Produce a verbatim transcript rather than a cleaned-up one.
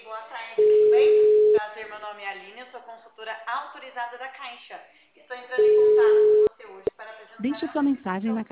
boa tarde, tudo bem? Prazer, meu nome é Aline, eu sou consultora autorizada da Caixa. Estou entrando em contato com você hoje para apresentar Deixe a sua mensagem na